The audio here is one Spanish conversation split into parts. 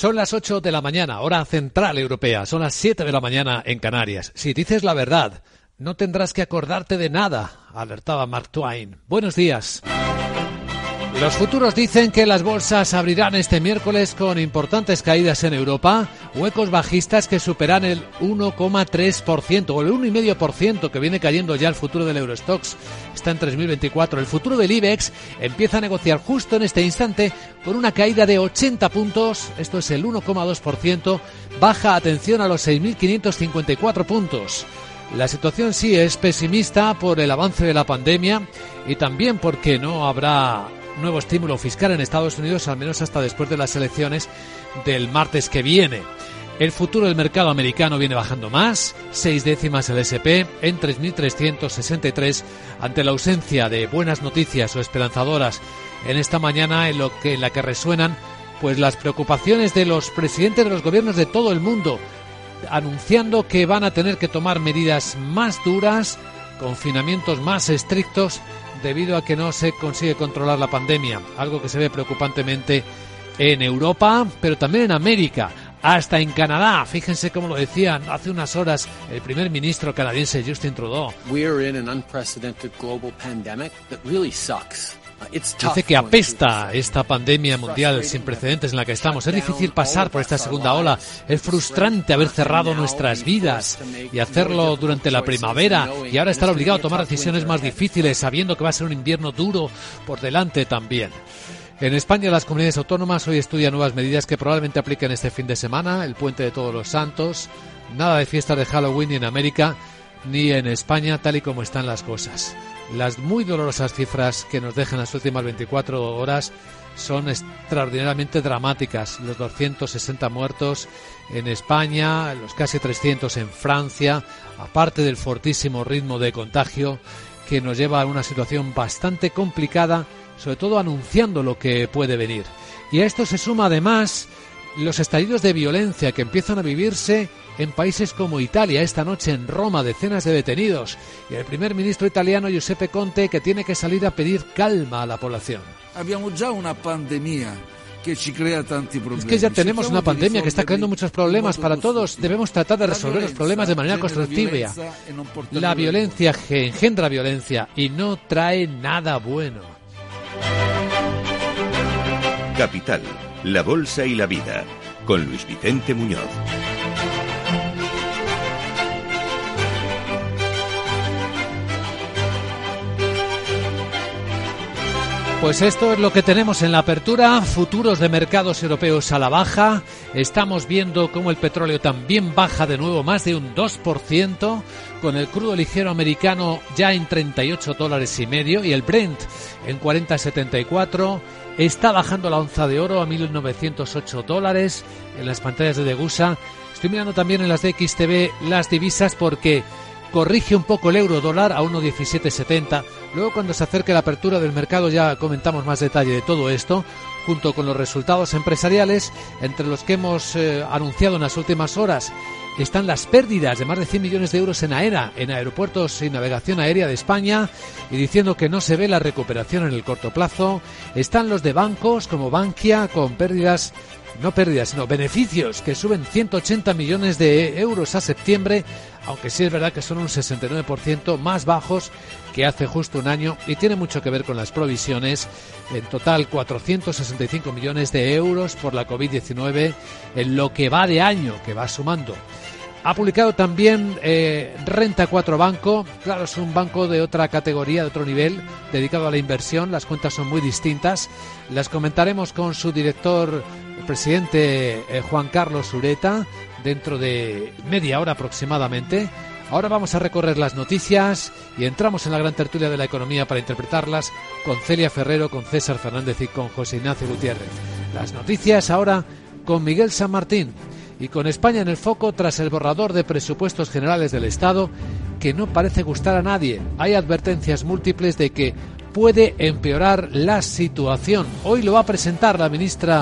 Son las 8 de la mañana, hora central europea. Son las 7 de la mañana en Canarias. Si dices la verdad, no tendrás que acordarte de nada, alertaba Mark Twain. Buenos días. Los futuros dicen que las bolsas abrirán este miércoles con importantes caídas en Europa, huecos bajistas que superan el 1,3% o el 1,5% que viene cayendo ya el futuro del Eurostoxx. Está en 3.024. El futuro del IBEX empieza a negociar justo en este instante con una caída de 80 puntos, esto es el 1,2%, baja atención a los 6.554 puntos. La situación sí es pesimista por el avance de la pandemia y también porque no habrá nuevo estímulo fiscal en Estados Unidos, al menos hasta después de las elecciones del martes que viene. El futuro del mercado americano viene bajando más, 6 décimas el S&P en 3.363 ante la ausencia de buenas noticias o esperanzadoras en esta mañana en la que resuenan pues las preocupaciones de los presidentes de los gobiernos de todo el mundo, anunciando que van a tener que tomar medidas más duras, confinamientos más estrictos, debido a que no se consigue controlar la pandemia, algo que se ve preocupantemente en Europa, pero también en América, hasta en Canadá. Fíjense cómo lo decían hace unas horas el primer ministro canadiense Justin Trudeau. Dice que apesta esta pandemia mundial sin precedentes en la que estamos. Es difícil pasar por esta segunda ola. Es frustrante haber cerrado nuestras vidas y hacerlo durante la primavera y ahora estar obligado a tomar decisiones más difíciles sabiendo que va a ser un invierno duro por delante también. En España las comunidades autónomas hoy estudian nuevas medidas que probablemente apliquen este fin de semana, el puente de Todos los Santos, nada de fiestas de Halloween ni en América ni en España tal y como están las cosas. Las muy dolorosas cifras que nos dejan las últimas 24 horas son extraordinariamente dramáticas. Los 260 muertos en España, los casi 300 en Francia, aparte del fortísimo ritmo de contagio que nos lleva a una situación bastante complicada, sobre todo anunciando lo que puede venir. Y a esto se suma además los estallidos de violencia que empiezan a vivirse en países como Italia. Esta noche en Roma, decenas de detenidos. Y el primer ministro italiano Giuseppe Conte, que tiene que salir a pedir calma a la población. Es que ya tenemos una pandemia que está creando muchos problemas para todos. Debemos tratar de resolver los problemas de manera constructiva. La violencia engendra violencia y no trae nada bueno. Capital, la bolsa y la vida, con Luis Vicente Muñoz. Pues esto es lo que tenemos en la apertura. Futuros de mercados europeos a la baja. Estamos viendo cómo el petróleo también baja de nuevo más de un 2%, con el crudo ligero americano ya en $38.50 y el Brent en 40.74. Está bajando la onza de oro a $1.908 en las pantallas de Degusa. Estoy mirando también en las de XTV las divisas porque corrige un poco el euro dólar a 1,1770. Luego, cuando se acerque la apertura del mercado, ya comentamos más detalle de todo esto, junto con los resultados empresariales, entre los que hemos anunciado en las últimas horas. Están las pérdidas de más de 100 millones de euros en AENA, en aeropuertos y navegación aérea de España, y diciendo que no se ve la recuperación en el corto plazo. Están los de bancos como Bankia, con pérdidas, no pérdidas, sino beneficios, que suben 180 millones de euros a septiembre, aunque sí es verdad que son un 69% más bajos que hace justo un año, y tiene mucho que ver con las provisiones. En total 465 millones de euros por la COVID-19 en lo que va de año, que va sumando. Ha publicado también Renta 4 Banco. Claro, es un banco de otra categoría, de otro nivel, dedicado a la inversión. Las cuentas son muy distintas. Las comentaremos con su director, el presidente Juan Carlos Ureta, dentro de media hora aproximadamente. Ahora vamos a recorrer las noticias y entramos en la gran tertulia de la economía para interpretarlas con Celia Ferrero, con César Fernández y con José Ignacio Gutiérrez. Las noticias ahora con Miguel San Martín y con España en el foco tras el borrador de presupuestos generales del Estado, que no parece gustar a nadie. Hay advertencias múltiples de que puede empeorar la situación. Hoy lo va a presentar la ministra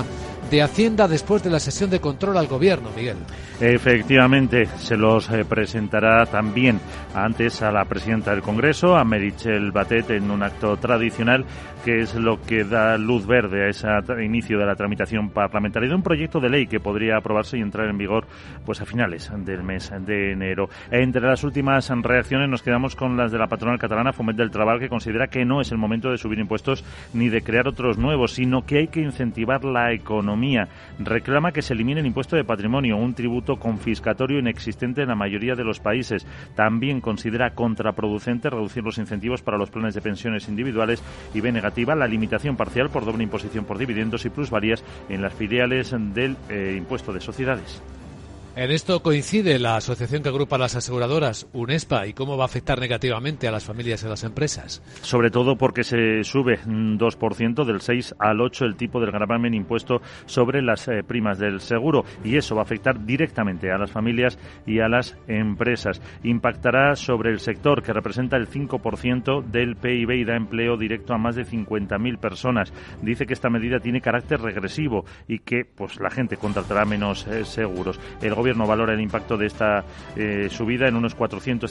de Hacienda después de la sesión de control al Gobierno, Miguel. Efectivamente, se los presentará también antes a la presidenta del Congreso, a Meritxell Batet, en un acto tradicional, que es lo que da luz verde a ese inicio de la tramitación parlamentaria de un proyecto de ley que podría aprobarse y entrar en vigor pues a finales del mes de enero. Entre las últimas reacciones nos quedamos con las de la patronal catalana Foment del Treball, que considera que no es el momento de subir impuestos ni de crear otros nuevos, sino que hay que incentivar la economía. Reclama que se elimine el impuesto de patrimonio, un tributo confiscatorio inexistente en la mayoría de los países. También considera contraproducente reducir los incentivos para los planes de pensiones individuales y ve negativa la limitación parcial por doble imposición por dividendos y plusvalías en las filiales del impuesto de sociedades. En esto coincide la asociación que agrupa a las aseguradoras, UNESPA, y cómo va a afectar negativamente a las familias y a las empresas. Sobre todo porque se sube un 2% del 6 al 8 el tipo del gravamen impuesto sobre las primas del seguro, y eso va a afectar directamente a las familias y a las empresas. Impactará sobre el sector, que representa el 5% del PIB y da empleo directo a más de 50.000 personas. Dice que esta medida tiene carácter regresivo y que pues la gente contratará menos seguros. El Gobierno valora el impacto de esta subida en unos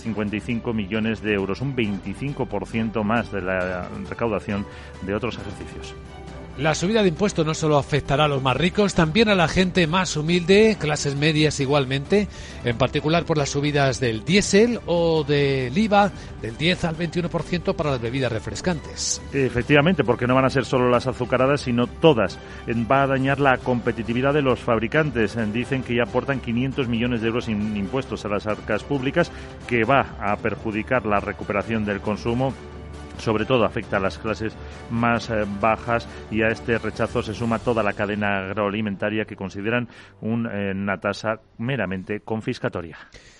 455 millones de euros, un 25% más de la recaudación de otros ejercicios. La subida de impuestos no solo afectará a los más ricos, también a la gente más humilde, clases medias igualmente, en particular por las subidas del diésel o del IVA del 10 al 21% para las bebidas refrescantes. Efectivamente, porque no van a ser solo las azucaradas, sino todas. Va a dañar la competitividad de los fabricantes. Dicen que ya aportan 500 millones de euros en impuestos a las arcas públicas, que va a perjudicar la recuperación del consumo. Sobre todo afecta a las clases más bajas, y a este rechazo se suma toda la cadena agroalimentaria, que consideran una tasa meramente confiscatoria.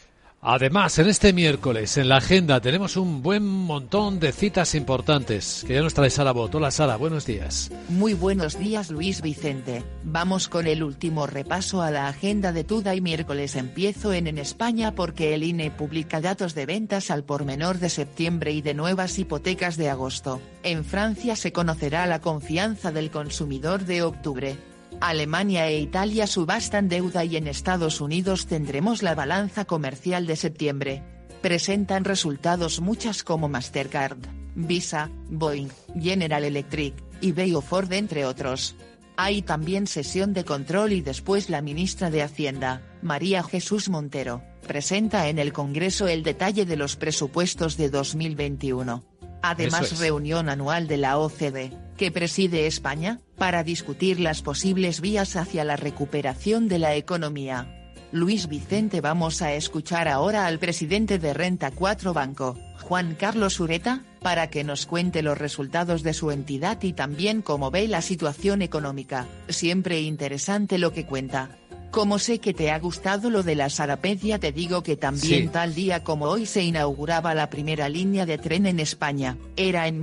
Además, en este miércoles, en la agenda, tenemos un buen montón de citas importantes, que ya nos trae Sara Bot. Hola, Sara, buenos días. Muy buenos días, Luis Vicente. Vamos con el último repaso a la agenda de Today miércoles. Empiezo en España porque el INE publica datos de ventas al por menor de septiembre y de nuevas hipotecas de agosto. En Francia se conocerá la confianza del consumidor de octubre. Alemania e Italia subastan deuda y en Estados Unidos tendremos la balanza comercial de septiembre. Presentan resultados muchas como Mastercard, Visa, Boeing, General Electric, eBay o Ford, entre otros. Hay también sesión de control y después la ministra de Hacienda, María Jesús Montero, presenta en el Congreso el detalle de los presupuestos de 2021. Además, reunión anual de la OCDE, que preside España, para discutir las posibles vías hacia la recuperación de la economía. Luis Vicente, vamos a escuchar ahora al presidente de Renta 4 Banco, Juan Carlos Ureta, para que nos cuente los resultados de su entidad y también cómo ve la situación económica. Siempre interesante lo que cuenta. Como sé que te ha gustado lo de la Sarapecia, te digo que también tal día como hoy se inauguraba la primera línea de tren en España. Era en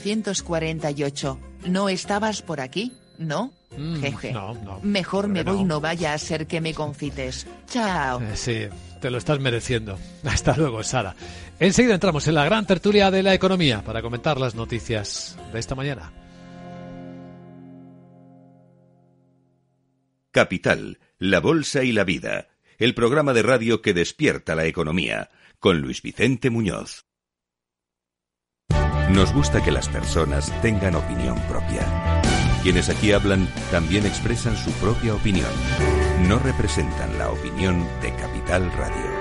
1848. ¿No estabas por aquí, no? Jeje. No. Mejor me voy, no vaya a ser que me confites. Chao. Sí, te lo estás mereciendo. Hasta luego, Sara. Enseguida entramos en la gran tertulia de la economía para comentar las noticias de esta mañana. Capital, la bolsa y la vida. El programa de radio que despierta la economía. Con Luis Vicente Muñoz. Nos gusta que las personas tengan opinión propia. Quienes aquí hablan también expresan su propia opinión. No representan la opinión de Capital Radio.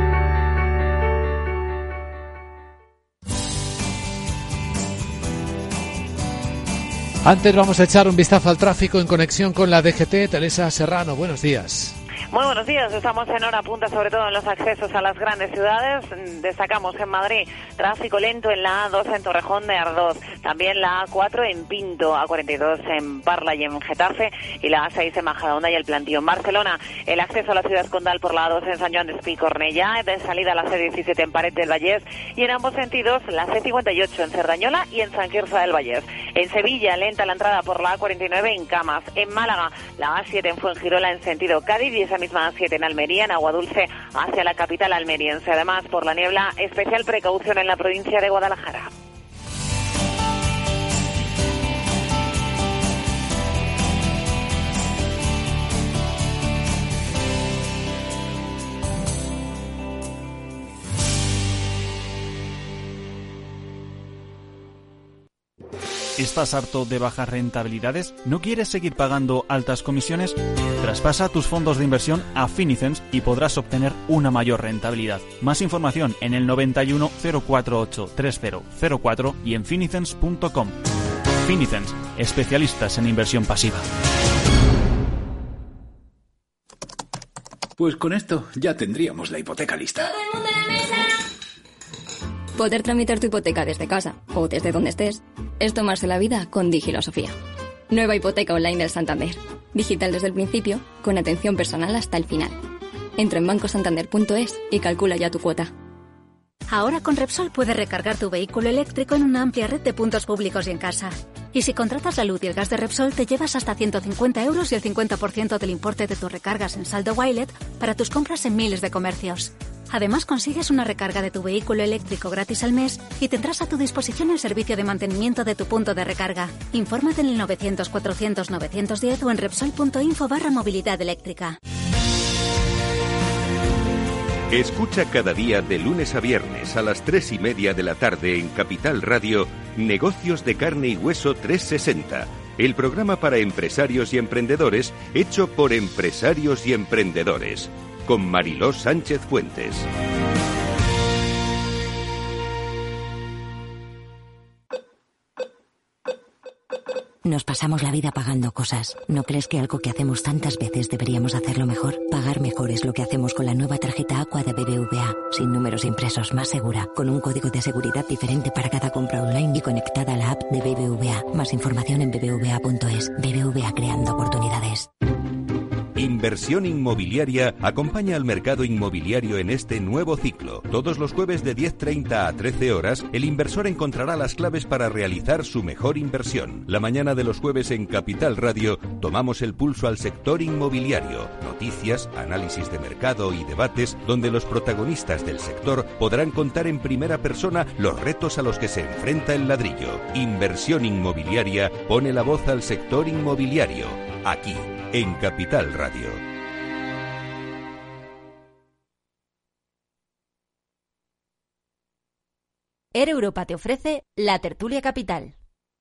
Antes vamos a echar un vistazo al tráfico en conexión con la DGT. Teresa Serrano, buenos días. Muy buenos días, estamos en hora punta, sobre todo en los accesos a las grandes ciudades. Destacamos en Madrid tráfico lento en la A2 en Torrejón de Ardoz, también la A4 en Pinto, A42 en Parla y en Getafe, y la A6 en Majadahonda y el Plantío. En Barcelona, el acceso a la ciudad condal por la A2 en Sant Joan d'Espí y Cornellà, de salida a la C17 en Paret del Vallès, y en ambos sentidos la C58 en Cerdañola y en Sant Quirze del Vallès. En Sevilla, lenta la entrada por la A49 en Camas. En Málaga, la A7 en Fuengirola en sentido Cádiz, y esa misma A7 en Almería, en Aguadulce, hacia la capital almeriense. Además, por la niebla, especial precaución en la provincia de Guadalajara. ¿Estás harto de bajas rentabilidades? ¿No quieres seguir pagando altas comisiones? Traspasa tus fondos de inversión a Finicens y podrás obtener una mayor rentabilidad. Más información en el 91 048 3004 y en finicens.com. Finicens, especialistas en inversión pasiva. Pues con esto ya tendríamos la hipoteca lista. ¡Todo el mundo en la mesa! Poder tramitar tu hipoteca desde casa o desde donde estés es tomarse la vida con Digilosofía. Nueva hipoteca online del Santander. Digital desde el principio, con atención personal hasta el final. Entra en bancosantander.es y calcula ya tu cuota. Ahora con Repsol puedes recargar tu vehículo eléctrico en una amplia red de puntos públicos y en casa. Y si contratas la luz y el gas de Repsol, te llevas hasta 150 euros y el 50% del importe de tus recargas en saldo Wilet para tus compras en miles de comercios. Además, consigues una recarga de tu vehículo eléctrico gratis al mes y tendrás a tu disposición el servicio de mantenimiento de tu punto de recarga. Infórmate en el 900 400 910 o en repsol.info/movilidad eléctrica. Escucha cada día de lunes a viernes a las 3:30 de la tarde en Capital Radio Negocios de Carne y Hueso 360, el programa para empresarios y emprendedores hecho por empresarios y emprendedores, con Mariló Sánchez Fuentes. Nos pasamos la vida pagando cosas. ¿No crees que algo que hacemos tantas veces deberíamos hacerlo mejor? Pagar mejor es lo que hacemos con la nueva tarjeta Aqua de BBVA. Sin números impresos, más segura. Con un código de seguridad diferente para cada compra online y conectada a la app de BBVA. Más información en bbva.es. BBVA, creando oportunidades. Inversión Inmobiliaria acompaña al mercado inmobiliario en este nuevo ciclo. Todos los jueves de 10:30 a 13 horas, el inversor encontrará las claves para realizar su mejor inversión. La mañana de los jueves en Capital Radio tomamos el pulso al sector inmobiliario. Noticias, análisis de mercado y debates donde los protagonistas del sector podrán contar en primera persona los retos a los que se enfrenta el ladrillo. Inversión Inmobiliaria pone la voz al sector inmobiliario. Aquí, en Capital Radio. Air Europa te ofrece la Tertulia Capital.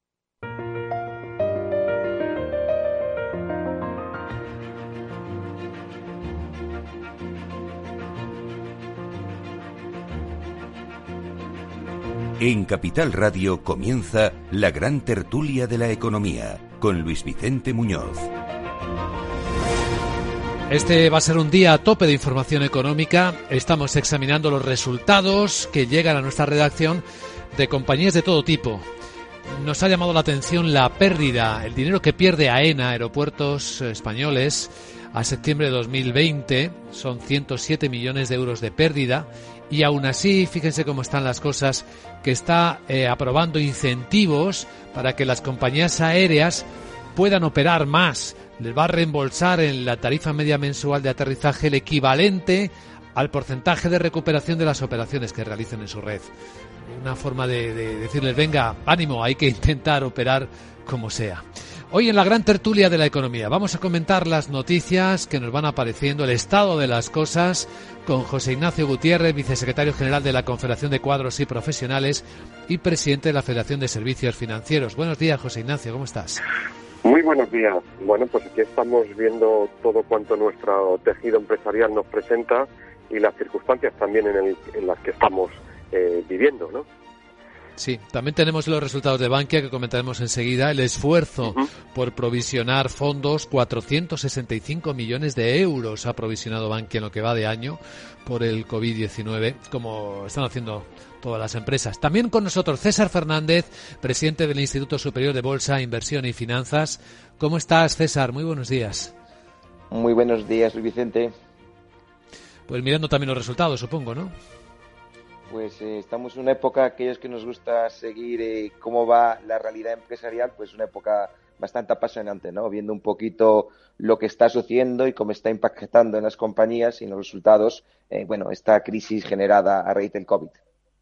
En Capital Radio comienza la gran tertulia de la economía, con Luis Vicente Muñoz. Este va a ser un día a tope de información económica. Estamos examinando los resultados que llegan a nuestra redacción de compañías de todo tipo. Nos ha llamado la atención la pérdida, el dinero que pierde AENA, Aeropuertos Españoles, a septiembre de 2020. Son 107 millones de euros de pérdida. Y aún así, fíjense cómo están las cosas, que está aprobando incentivos para que las compañías aéreas puedan operar más. Les va a reembolsar en la tarifa media mensual de aterrizaje el equivalente al porcentaje de recuperación de las operaciones que realicen en su red. Una forma de decirles, venga, ánimo, hay que intentar operar como sea. Hoy en la gran tertulia de la economía vamos a comentar las noticias que nos van apareciendo, el estado de las cosas, con José Ignacio Gutiérrez, vicesecretario general de la Confederación de Cuadros y Profesionales y presidente de la Federación de Servicios Financieros. Buenos días, José Ignacio, ¿cómo estás? Muy buenos días. Bueno, pues aquí estamos viendo todo cuanto nuestro tejido empresarial nos presenta y las circunstancias también en las que estamos viviendo, ¿no? Sí, también tenemos los resultados de Bankia que comentaremos enseguida. El esfuerzo por provisionar fondos, 465 millones de euros ha provisionado Bankia en lo que va de año por el COVID-19, como están haciendo todas las empresas. También con nosotros César Fernández, presidente del Instituto Superior de Bolsa, Inversión y Finanzas. ¿Cómo estás, César? Muy buenos días. Muy buenos días, Luis Vicente. Pues mirando también los resultados, supongo, ¿no? Pues estamos en una época, aquellos que nos gusta seguir cómo va la realidad empresarial, pues una época bastante apasionante, ¿no? Viendo un poquito lo que está sucediendo y cómo está impactando en las compañías y en los resultados, esta crisis generada a raíz del COVID.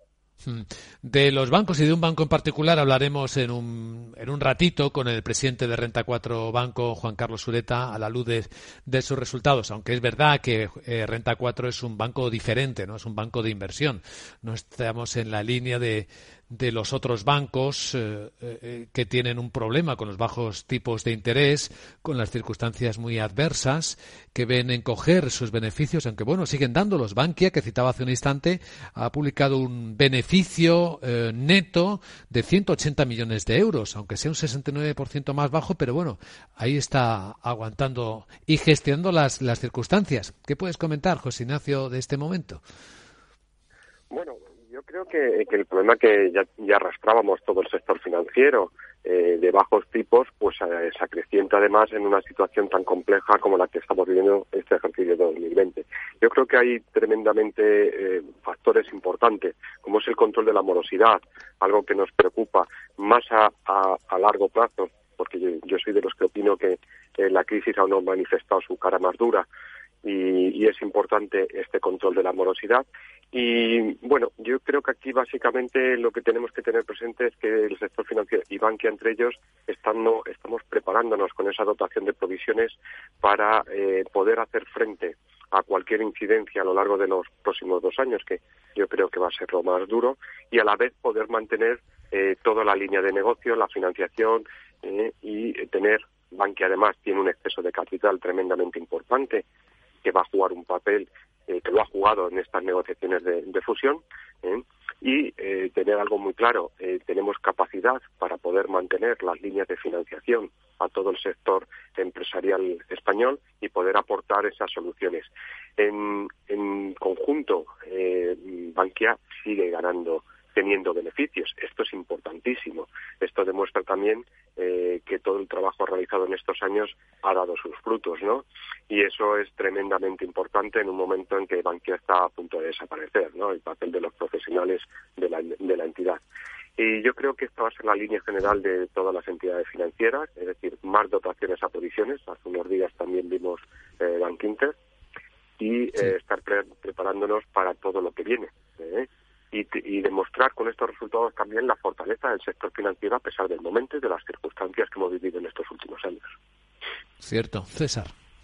De los bancos y de un banco en particular hablaremos en un ratito con el presidente de Renta 4 Banco, Juan Carlos Sureta, a la luz de sus resultados, aunque es verdad que Renta 4 es un banco diferente, no es un banco de inversión, no estamos en la línea de de los otros bancos que tienen un problema con los bajos tipos de interés, con las circunstancias muy adversas, que ven encoger sus beneficios, aunque bueno, siguen dándolos. Bankia, que citaba hace un instante, ha publicado un beneficio neto de 180 millones de euros, aunque sea un 69% más bajo, pero bueno, ahí está aguantando y gestionando las circunstancias. ¿Qué puedes comentar, José Ignacio, de este momento? Bueno, yo creo que el problema que ya arrastrábamos todo el sector financiero de bajos tipos, pues se acrecienta además en una situación tan compleja como la que estamos viviendo este ejercicio de 2020. Yo creo que hay tremendamente factores importantes, como es el control de la morosidad, algo que nos preocupa más a largo plazo, porque yo soy de los que opino que la crisis aún no ha manifestado su cara más dura, y es importante este control de la morosidad. Y bueno, yo creo que aquí básicamente lo que tenemos que tener presente es que el sector financiero y Bankia entre ellos estamos preparándonos con esa dotación de provisiones para poder hacer frente a cualquier incidencia a lo largo de los próximos 2 años, que yo creo que va a ser lo más duro, y a la vez poder mantener toda la línea de negocio, la financiación y tener. Bankia además tiene un exceso de capital tremendamente importante que va a jugar un papel, que lo ha jugado en estas negociaciones de fusión, y tener algo muy claro, tenemos capacidad para poder mantener las líneas de financiación a todo el sector empresarial español y poder aportar esas soluciones. En conjunto, Bankia sigue teniendo beneficios. Esto es importantísimo. Esto demuestra también que todo el trabajo realizado en estos años ha dado sus frutos, ¿no? Y eso es tremendamente importante en un momento en que Bankia está a punto de desaparecer, ¿no? El papel de los profesionales de la entidad. Y yo creo que esta va a ser la línea general de todas las entidades financieras, es decir, más dotaciones a provisiones. Hace unos días también vimos Bankinter y estar preparándonos para todo lo que viene. Y demostrar con estos resultados también la fortaleza del sector financiero a pesar del momento y de las circunstancias que hemos vivido en estos últimos años. Cierto. César.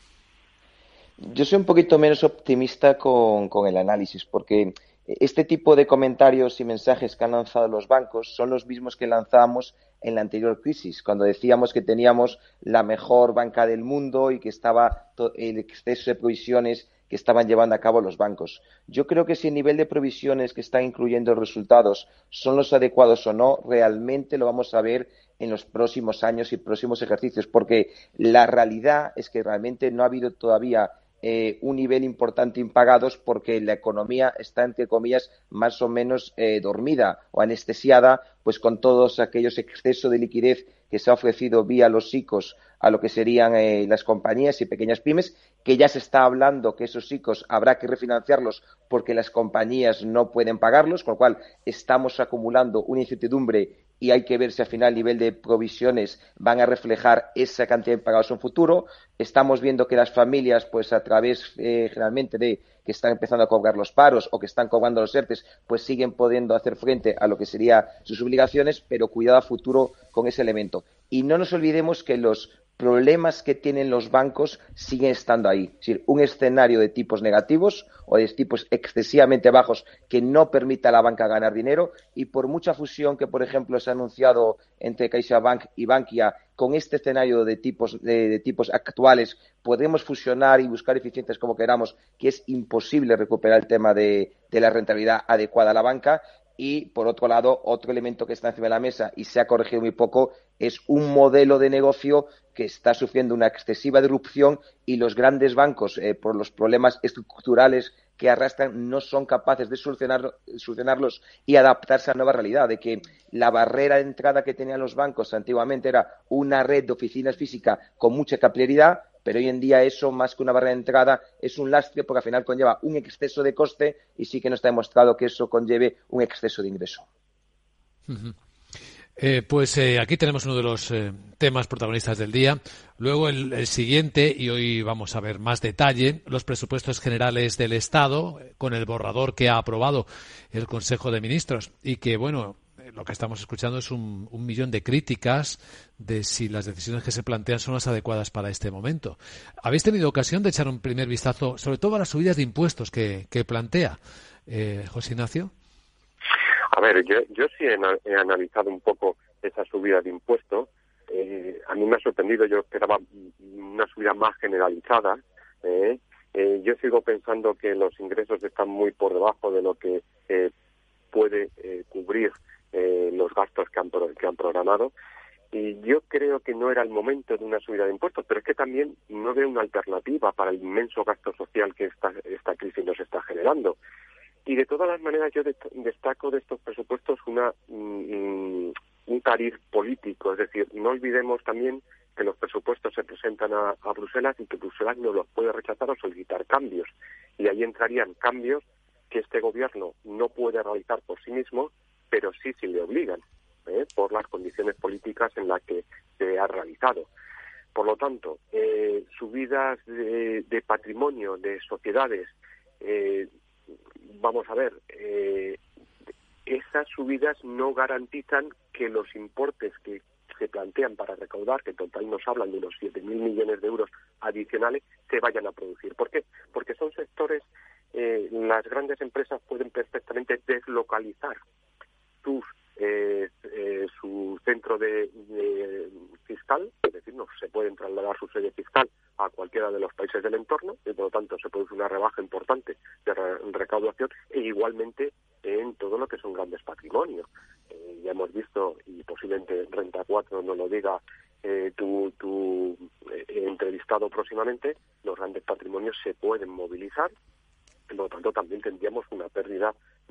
Yo soy un poquito menos optimista con el análisis, porque este tipo de comentarios y mensajes que han lanzado los bancos son los mismos que lanzábamos en la anterior crisis, cuando decíamos que teníamos la mejor banca del mundo y que estaba el exceso de provisiones que estaban llevando a cabo los bancos. Yo creo que si el nivel de provisiones que están incluyendo los resultados son los adecuados o no, realmente lo vamos a ver en los próximos años y próximos ejercicios, porque la realidad es que realmente no ha habido todavía un nivel importante impagados porque la economía está, entre comillas, más o menos dormida o anestesiada, pues con todos aquellos excesos de liquidez que se ha ofrecido vía los ICOs a lo que serían las compañías y pequeñas pymes, que ya se está hablando que esos ICOs habrá que refinanciarlos porque las compañías no pueden pagarlos, con lo cual estamos acumulando una incertidumbre y hay que ver si al final el nivel de provisiones van a reflejar esa cantidad de pagados en futuro. Estamos viendo que las familias, pues a través generalmente de que están empezando a cobrar los paros o que están cobrando los ERTES, pues siguen pudiendo hacer frente a lo que serían sus obligaciones, pero cuidado a futuro con ese elemento. Y no nos olvidemos que los problemas que tienen los bancos siguen estando ahí. Es decir, un escenario de tipos negativos o de tipos excesivamente bajos que no permita a la banca ganar dinero, y por mucha fusión que, por ejemplo, se ha anunciado entre CaixaBank y Bankia, con este escenario de tipos actuales podemos fusionar y buscar eficiencias como queramos, que es imposible recuperar el tema de la rentabilidad adecuada a la banca. Y, por otro lado, otro elemento que está encima de la mesa y se ha corregido muy poco es un modelo de negocio que está sufriendo una excesiva disrupción y los grandes bancos, por los problemas estructurales que arrastran, no son capaces de solucionarlos y adaptarse a la nueva realidad, de que la barrera de entrada que tenían los bancos antiguamente era una red de oficinas físicas con mucha capilaridad, pero hoy en día eso, más que una barrera de entrada, es un lastre porque al final conlleva un exceso de coste y sí que no está demostrado que eso conlleve un exceso de ingreso. Uh-huh. Aquí tenemos uno de los temas protagonistas del día. Luego el siguiente, y hoy vamos a ver más detalle, los presupuestos generales del Estado, con el borrador que ha aprobado el Consejo de Ministros y que, bueno, lo que estamos escuchando es un millón de críticas de si las decisiones que se plantean son las adecuadas para este momento. ¿Habéis tenido ocasión de echar un primer vistazo, sobre todo a las subidas de impuestos que plantea José Ignacio? A ver, yo sí he analizado un poco esa subida de impuestos. A mí me ha sorprendido, yo esperaba una subida más generalizada. Yo sigo pensando que los ingresos están muy por debajo de lo que puede cubrir los gastos que han programado. Y yo creo que no era el momento de una subida de impuestos, pero es que también no veo una alternativa para el inmenso gasto social que esta crisis nos está generando. Y de todas las maneras yo destaco de estos presupuestos un cariz político, es decir, no olvidemos también que los presupuestos se presentan a Bruselas y que Bruselas no los puede rechazar o solicitar cambios. Y ahí entrarían cambios que este gobierno no puede realizar por sí mismo, pero sí le obligan, por las condiciones políticas en las que se ha realizado. Por lo tanto, subidas de patrimonio, de sociedades, vamos a ver, esas subidas no garantizan que los importes que se plantean para recaudar, que en total nos hablan de unos 7.000 millones de euros adicionales, se vayan a producir. ¿Por qué? Porque son sectores, las grandes empresas pueden perfectamente deslocalizar su centro de fiscal, es decir, no se pueden trasladar su sede fiscal a cualquiera de los países del entorno y por lo tanto se produce una rebaja importante de recaudación e igualmente en todo lo que son grandes patrimonios. Ya hemos visto, y posiblemente Renta 4 nos lo diga tu entrevistado próximamente, los grandes patrimonios se pueden movilizar, por lo tanto también tendríamos una pérdida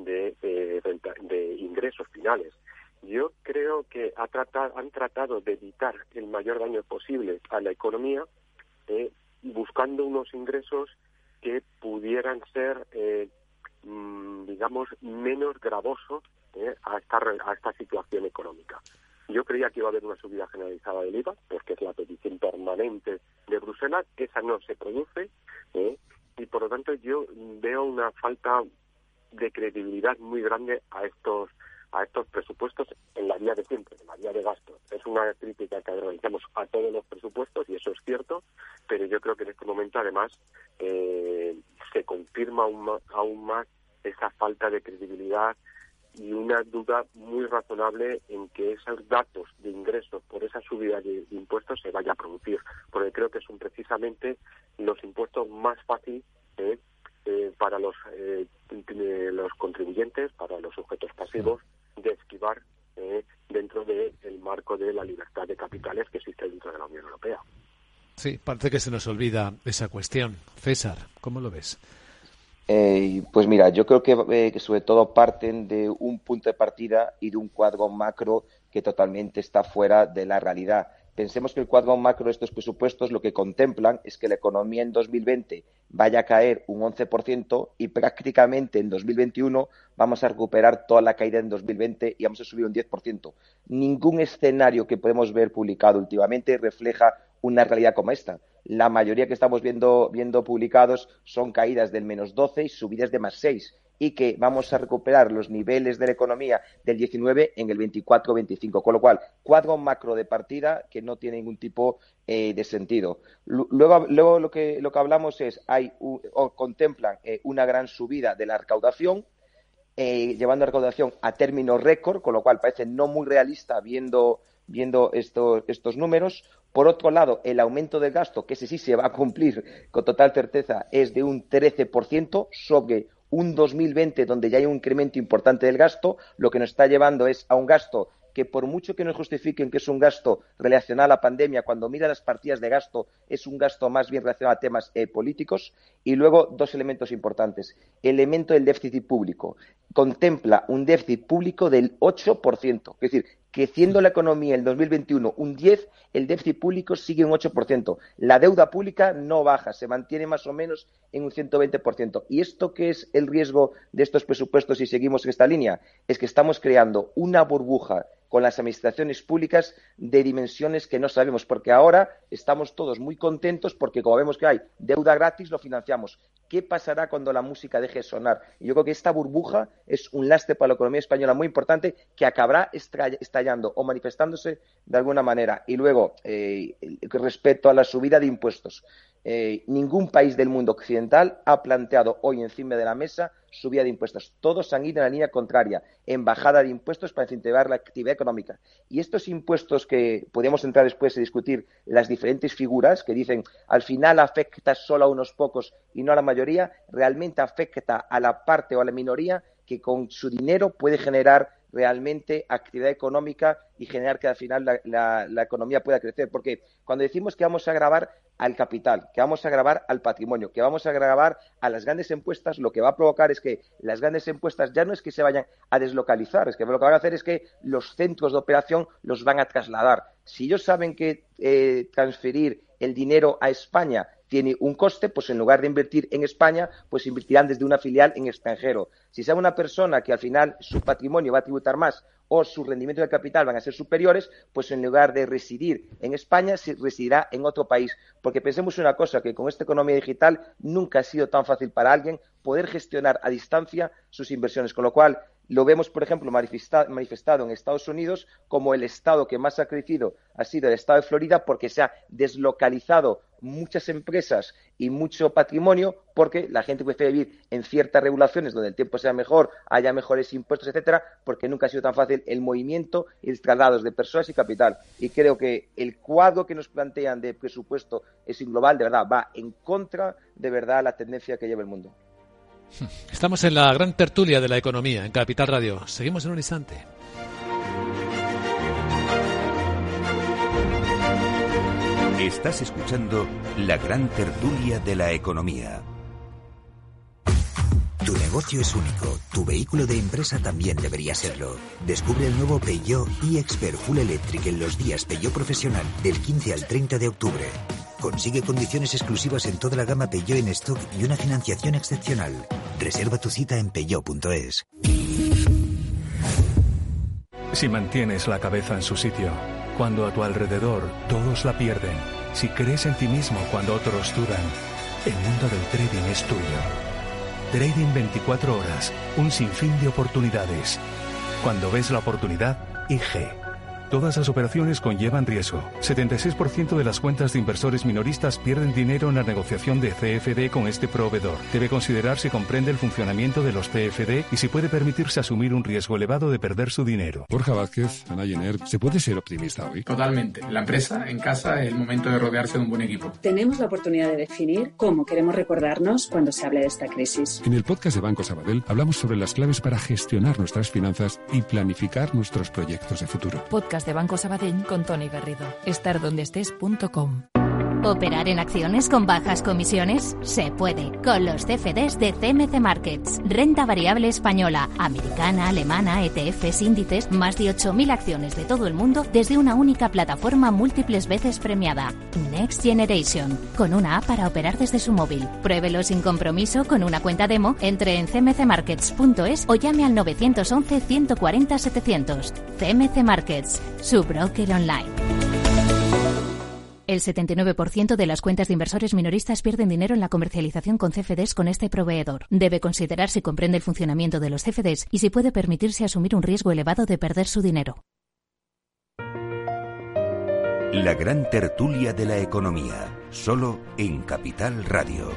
de ingresos finales. Yo creo que han tratado de evitar el mayor daño posible a la economía, buscando unos ingresos que pudieran ser, digamos, menos gravosos a esta situación económica. Yo creía que iba a haber una subida generalizada del IVA, porque es la petición permanente de Bruselas, esa no se produce, y por lo tanto yo veo una falta de credibilidad muy grande a estos presupuestos en la vía de siempre, en la vía de gasto. Es una crítica que realizamos a todos los presupuestos y eso es cierto, pero yo creo que en este momento además se confirma aún más esa falta de credibilidad y una duda muy razonable en que esos datos de ingresos por esa subida de impuestos se vaya a producir, porque creo que son precisamente los impuestos más fáciles para los contribuyentes, para los sujetos pasivos, de esquivar dentro del marco de la libertad de capitales que existe dentro de la Unión Europea. Sí, parece que se nos olvida esa cuestión. César, ¿cómo lo ves? Pues mira, yo creo que sobre todo parten de un punto de partida y de un cuadro macro que totalmente está fuera de la realidad. Pensemos que el cuadro macro de estos presupuestos lo que contemplan es que la economía en 2020 vaya a caer un 11% y prácticamente en 2021 vamos a recuperar toda la caída en 2020 y vamos a subir un 10%. Ningún escenario que podemos ver publicado últimamente refleja una realidad como esta. La mayoría que estamos viendo publicados son caídas del -12 y subidas de +6. Y que vamos a recuperar los niveles de la economía del 19 en el 24-25, con lo cual, cuadro macro de partida que no tiene ningún tipo de sentido. Luego lo que hablamos es, contemplan una gran subida de la recaudación, llevando la recaudación a términos récord, con lo cual parece no muy realista viendo estos números. Por otro lado, el aumento del gasto, que ese sí se va a cumplir con total certeza, es de un 13% sobre un 2020 donde ya hay un incremento importante del gasto, lo que nos está llevando es a un gasto que por mucho que nos justifiquen que es un gasto relacionado a la pandemia, cuando mira las partidas de gasto es un gasto más bien relacionado a temas políticos. Y luego dos elementos importantes. El elemento del déficit público. Contempla un déficit público del 8%, es decir, creciendo la economía en el 2021 un 10%, el déficit público sigue un 8%. La deuda pública no baja, se mantiene más o menos en un 120%. ¿Y esto qué es el riesgo de estos presupuestos si seguimos en esta línea? Es que estamos creando una burbuja con las administraciones públicas de dimensiones que no sabemos, porque ahora estamos todos muy contentos porque como vemos que hay deuda gratis, lo financiamos. ¿Qué pasará cuando la música deje de sonar? Y yo creo que esta burbuja es un lastre para la economía española muy importante que acabará estallando o manifestándose de alguna manera. Y luego, respecto a la subida de impuestos, ningún país del mundo occidental ha planteado hoy encima de la mesa subida de impuestos. Todos han ido en la línea contraria, en bajada de impuestos para incentivar la actividad económica. Y estos impuestos que podemos entrar después a discutir las diferentes figuras que dicen al final afecta solo a unos pocos y no a la mayoría, realmente afecta a la parte o a la minoría que con su dinero puede generar realmente actividad económica y generar que al final la economía pueda crecer. Porque cuando decimos que vamos a gravar al capital, que vamos a gravar al patrimonio, que vamos a gravar a las grandes empresas, lo que va a provocar es que las grandes empresas ya no es que se vayan a deslocalizar, es que lo que van a hacer es que los centros de operación los van a trasladar. Si ellos saben que transferir el dinero a España tiene un coste, pues en lugar de invertir en España, pues invertirán desde una filial en extranjero. Si sea una persona que al final su patrimonio va a tributar más o su rendimiento de capital van a ser superiores, pues en lugar de residir en España, se residirá en otro país. Porque pensemos una cosa, que con esta economía digital nunca ha sido tan fácil para alguien poder gestionar a distancia sus inversiones, con lo cual lo vemos, por ejemplo, manifestado en Estados Unidos como el estado que más ha crecido ha sido el estado de Florida porque se ha deslocalizado muchas empresas y mucho patrimonio porque la gente prefiere vivir en ciertas regulaciones donde el tiempo sea mejor, haya mejores impuestos, etcétera, porque nunca ha sido tan fácil el movimiento y el traslado de personas y capital. Y creo que el cuadro que nos plantean de presupuesto es global, de verdad, va en contra de verdad la tendencia que lleva el mundo. Estamos en la gran tertulia de la economía en Capital Radio. Seguimos en un instante. Estás escuchando la gran tertulia de la economía. Tu negocio es único, tu vehículo de empresa también debería serlo. Descubre el nuevo Peugeot e-Expert Full Electric en los días Peugeot Profesional del 15 al 30 de octubre. Consigue condiciones exclusivas en toda la gama Peugeot en stock y una financiación excepcional. Reserva tu cita en peugeot.es. Si mantienes la cabeza en su sitio, cuando a tu alrededor todos la pierden, si crees en ti mismo cuando otros dudan, el mundo del trading es tuyo. Trading 24 horas, un sinfín de oportunidades. Cuando ves la oportunidad, IG. Todas las operaciones conllevan riesgo. 76% de las cuentas de inversores minoristas pierden dinero en la negociación de CFD con este proveedor. Debe considerar si comprende el funcionamiento de los CFD y si puede permitirse asumir un riesgo elevado de perder su dinero. Borja Vázquez, Ana Jenner, ¿se puede ser optimista hoy? Totalmente. La empresa, en casa, es el momento de rodearse de un buen equipo. Tenemos la oportunidad de definir cómo queremos recordarnos cuando se hable de esta crisis. En el podcast de Banco Sabadell hablamos sobre las claves para gestionar nuestras finanzas y planificar nuestros proyectos de futuro. Podcast de Banco Sabadell con Tony Garrido. Estardondestes.com. ¿Operar en acciones con bajas comisiones? Se puede, con los CFDs de CMC Markets. Renta variable española, americana, alemana, ETFs, índices, más de 8.000 acciones de todo el mundo desde una única plataforma múltiples veces premiada. Next Generation, con una app para operar desde su móvil. Pruébelo sin compromiso con una cuenta demo, entre en cmcmarkets.es o llame al 911 140 700. CMC Markets, su broker online. El 79% de las cuentas de inversores minoristas pierden dinero en la comercialización con CFDs con este proveedor. Debe considerar si comprende el funcionamiento de los CFDs y si puede permitirse asumir un riesgo elevado de perder su dinero. La gran tertulia de la economía, solo en Capital Radio.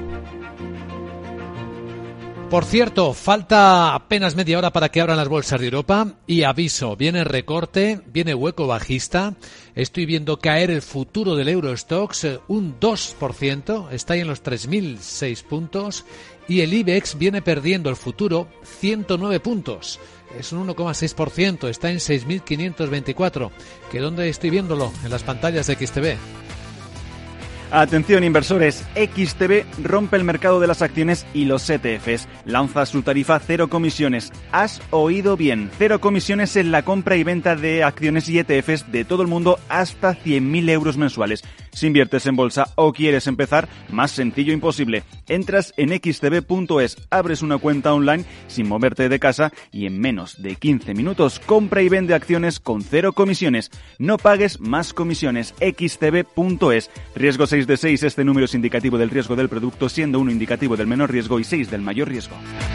Por cierto, falta apenas media hora para que abran las bolsas de Europa y aviso, viene recorte, viene hueco bajista. Estoy viendo caer el futuro del Eurostoxx un 2%, está ahí en los 3.006 puntos y el IBEX viene perdiendo el futuro 109 puntos. Es un 1,6%, está en 6.524. ¿Que dónde estoy viéndolo? En las pantallas de XTB. Atención inversores, XTB rompe el mercado de las acciones y los ETFs. Lanza su tarifa cero comisiones. Has oído bien, cero comisiones en la compra y venta de acciones y ETFs de todo el mundo hasta 100.000 euros mensuales. Si inviertes en bolsa o quieres empezar, más sencillo imposible. Entras en xtb.es, abres una cuenta online sin moverte de casa y en menos de 15 minutos compra y vende acciones con cero comisiones. No pagues más comisiones. xtb.es. Riesgo 6 de 6, este número es indicativo del riesgo del producto, siendo 1 indicativo del menor riesgo y 6 del mayor riesgo.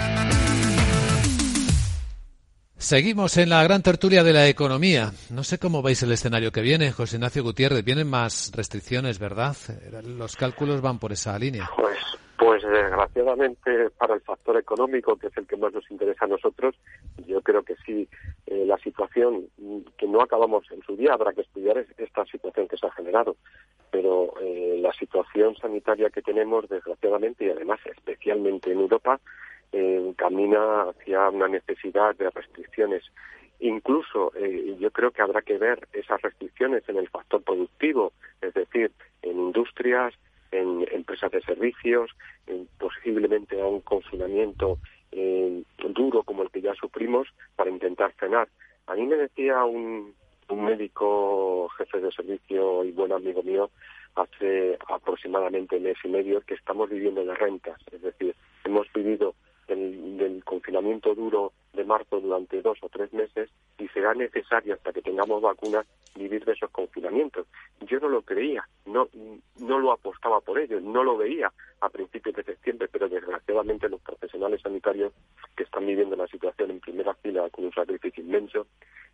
Seguimos en la gran tertulia de la economía. No sé cómo veis el escenario que viene, José Ignacio Gutiérrez. Vienen más restricciones, ¿verdad? Los cálculos van por esa línea. Pues desgraciadamente desgraciadamente para el factor económico, que es el que más nos interesa a nosotros, yo creo que sí, la situación que no acabamos en su día, habrá que estudiar esta situación que se ha generado, pero la situación sanitaria que tenemos, desgraciadamente, y además especialmente en Europa, camina hacia una necesidad de restricciones. Incluso yo creo que habrá que ver esas restricciones en el factor productivo, es decir, en industrias, en empresas de servicios, posiblemente a un confinamiento duro como el que ya sufrimos para intentar frenar. A mí me decía un médico jefe de servicio y buen amigo mío hace aproximadamente mes y medio que estamos viviendo de rentas, es decir, hemos vivido del confinamiento duro de marzo durante 2 o 3 meses y será necesario hasta que tengamos vacunas vivir de esos confinamientos. Yo no lo creía, no lo apostaba por ello, no lo veía a principios de septiembre, pero desgraciadamente los profesionales sanitarios que están viviendo la situación en primera fila con un sacrificio inmenso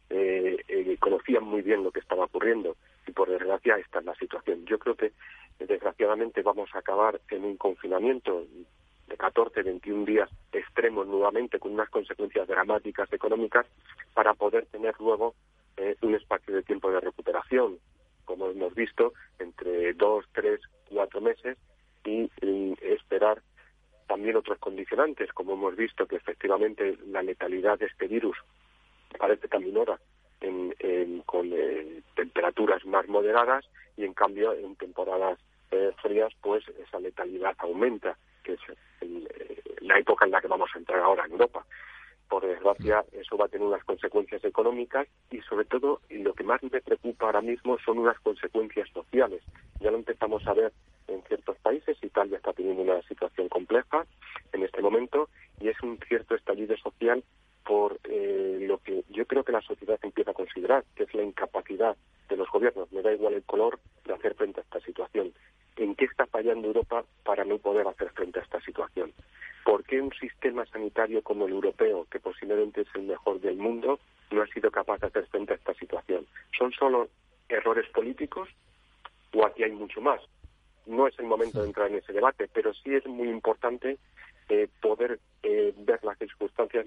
conocían muy bien lo que estaba ocurriendo y por desgracia esta es la situación. Yo creo que desgraciadamente vamos a acabar en un confinamiento de 14, 21 días extremos nuevamente con unas consecuencias dramáticas económicas para poder tener luego un espacio de tiempo de recuperación, como hemos visto, entre 2, 3, 4 meses y esperar también otros condicionantes, como hemos visto que efectivamente la letalidad de este virus parece que aminora con temperaturas más moderadas y en cambio en temporadas frías pues esa letalidad aumenta, que es la época en la que vamos a entrar ahora en Europa. Por desgracia, eso va a tener unas consecuencias económicas y, sobre todo, y lo que más me preocupa ahora mismo son unas consecuencias sociales. Ya lo empezamos a ver en ciertos países. Italia está teniendo una situación compleja en este momento y es un cierto estallido social por lo que yo creo que la sociedad empieza a considerar, que es la incapacidad de los gobiernos, me da igual el color, de hacer frente a esta situación. ¿En qué está fallando Europa para no poder hacer frente a esta situación? ¿Por qué un sistema sanitario como el europeo, que posiblemente es el mejor del mundo, no ha sido capaz de hacer frente a esta situación? ¿Son solo errores políticos o aquí hay mucho más? No es el momento de entrar en ese debate, pero sí es muy importante poder ver las circunstancias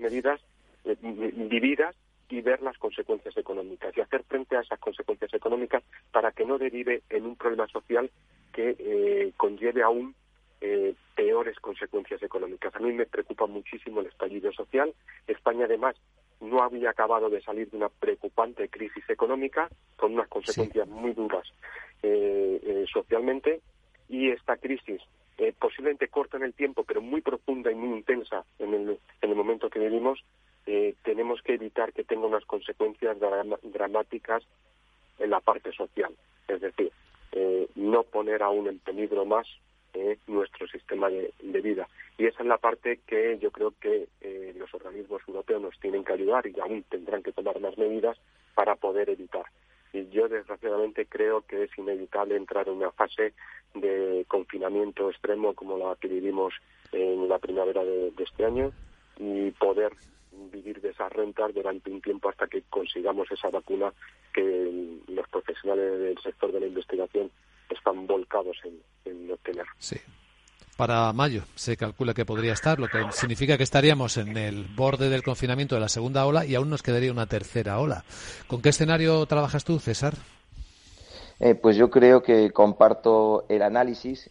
vividas y ver las consecuencias económicas y hacer frente a esas consecuencias económicas para que no derive en un problema social que conlleve aún peores consecuencias económicas. A mí me preocupa muchísimo el estallido social. España, además, no había acabado de salir de una preocupante crisis económica con unas consecuencias muy duras socialmente, y esta crisis posiblemente corta en el tiempo, pero muy profunda y muy intensa en el momento que vivimos, tenemos que evitar que tenga unas consecuencias dramáticas en la parte social. Es decir, no poner aún en peligro más nuestro sistema de vida. Y esa es la parte que yo creo que los organismos europeos nos tienen que ayudar y aún tendrán que tomar más medidas para poder evitar. Y yo desgraciadamente creo que es inevitable entrar en una fase de confinamiento extremo como la que vivimos en la primavera de este año y poder vivir de esas rentas durante un tiempo hasta que consigamos esa vacuna que los profesionales del sector de la investigación están volcados en obtener. Sí. Para mayo se calcula que podría estar, lo que significa que estaríamos en el borde del confinamiento de la segunda ola y aún nos quedaría una tercera ola. ¿Con qué escenario trabajas tú, César? Pues yo creo que comparto el análisis,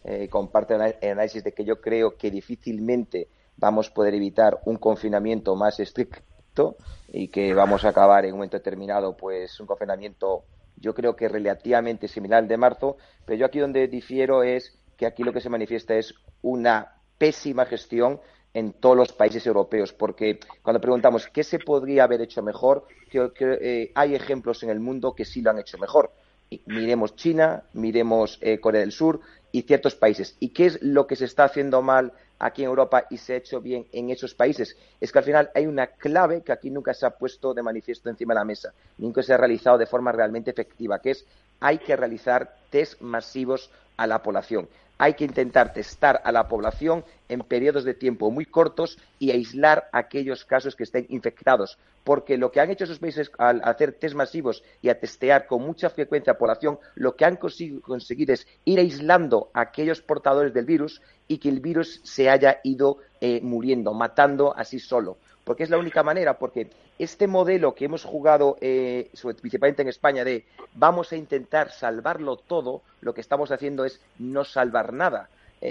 de que yo creo que difícilmente vamos a poder evitar un confinamiento más estricto y que vamos a acabar en un momento determinado pues un confinamiento, yo creo que relativamente similar al de marzo, pero yo aquí donde difiero es que aquí lo que se manifiesta es una pésima gestión en todos los países europeos, porque cuando preguntamos qué se podría haber hecho mejor, hay ejemplos en el mundo que sí lo han hecho mejor. Miremos China, miremos Corea del Sur y ciertos países. ¿Y qué es lo que se está haciendo mal aquí en Europa y se ha hecho bien en esos países? Es que al final hay una clave que aquí nunca se ha puesto de manifiesto encima de la mesa, nunca se ha realizado de forma realmente efectiva, que es hay que realizar test masivos a la población. hay que intentar testar a la población en periodos de tiempo muy cortos y aislar aquellos casos que estén infectados. Porque lo que han hecho esos países al hacer test masivos y a testear con mucha frecuencia a población, lo que han conseguido es ir aislando a aquellos portadores del virus y que el virus se haya ido muriendo, matando así solo. Porque es la única manera, porque este modelo que hemos jugado, principalmente en España, de vamos a intentar salvarlo todo, lo que estamos haciendo es no salvar nada.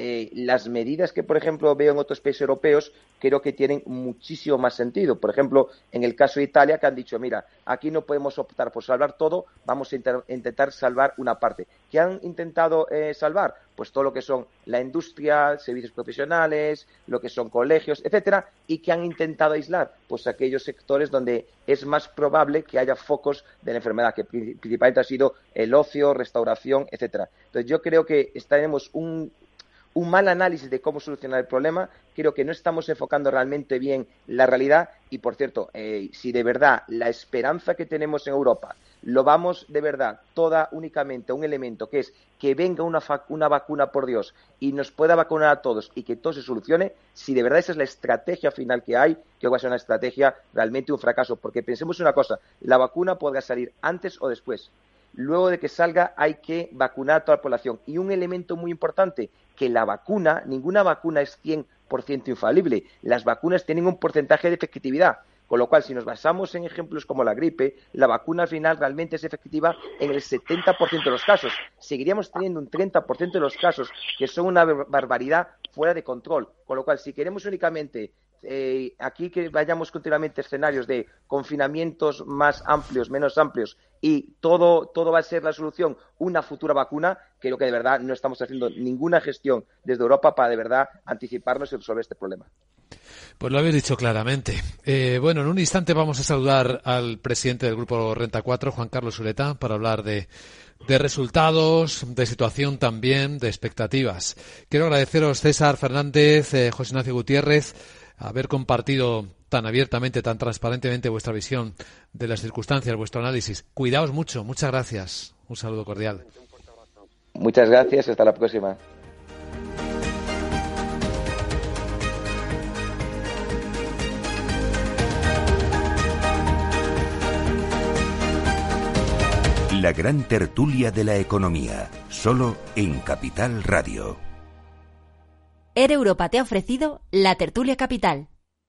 Las medidas que, por ejemplo, veo en otros países europeos, creo que tienen muchísimo más sentido. Por ejemplo, en el caso de Italia, que han dicho, mira, aquí no podemos optar por salvar todo, vamos a intentar salvar una parte. ¿Qué han intentado salvar? Pues todo lo que son la industria, servicios profesionales, lo que son colegios, etcétera, y que han intentado aislar, pues aquellos sectores donde es más probable que haya focos de la enfermedad, que principalmente ha sido el ocio, restauración, etcétera. Entonces yo creo que tenemos un mal análisis de cómo solucionar el problema. Creo que no estamos enfocando realmente bien la realidad y, por cierto, si de verdad la esperanza que tenemos en Europa lo vamos de verdad toda únicamente a un elemento que es que venga una vacuna, por Dios, y nos pueda vacunar a todos y que todo se solucione, si de verdad esa es la estrategia final que hay, que va a ser una estrategia realmente un fracaso. Porque pensemos una cosa, la vacuna podrá salir antes o después. Luego de que salga hay que vacunar a toda la población. Y un elemento muy importante, que la vacuna, ninguna vacuna es 100% infalible. Las vacunas tienen un porcentaje de efectividad. Con lo cual, si nos basamos en ejemplos como la gripe, la vacuna al final realmente es efectiva en el 70% de los casos. Seguiríamos teniendo un 30% de los casos que son una barbaridad fuera de control. Con lo cual, si queremos únicamente aquí que vayamos continuamente a escenarios de confinamientos más amplios, menos amplios, y todo va a ser la solución una futura vacuna, creo que de verdad no estamos haciendo ninguna gestión desde Europa para de verdad anticiparnos y resolver este problema. Pues lo habéis dicho claramente. Bueno, en un instante vamos a saludar al presidente del Grupo Renta 4, Juan Carlos Ureta, para hablar de resultados, de situación también, de expectativas. Quiero agradeceros, César Fernández, José Ignacio Gutiérrez, haber compartido tan abiertamente, tan transparentemente vuestra visión de las circunstancias, vuestro análisis. Cuidaos mucho, muchas gracias. Un saludo cordial. Muchas gracias, hasta la próxima. La gran tertulia de la economía, solo en Capital Radio. Air Europa te ha ofrecido la tertulia Capital.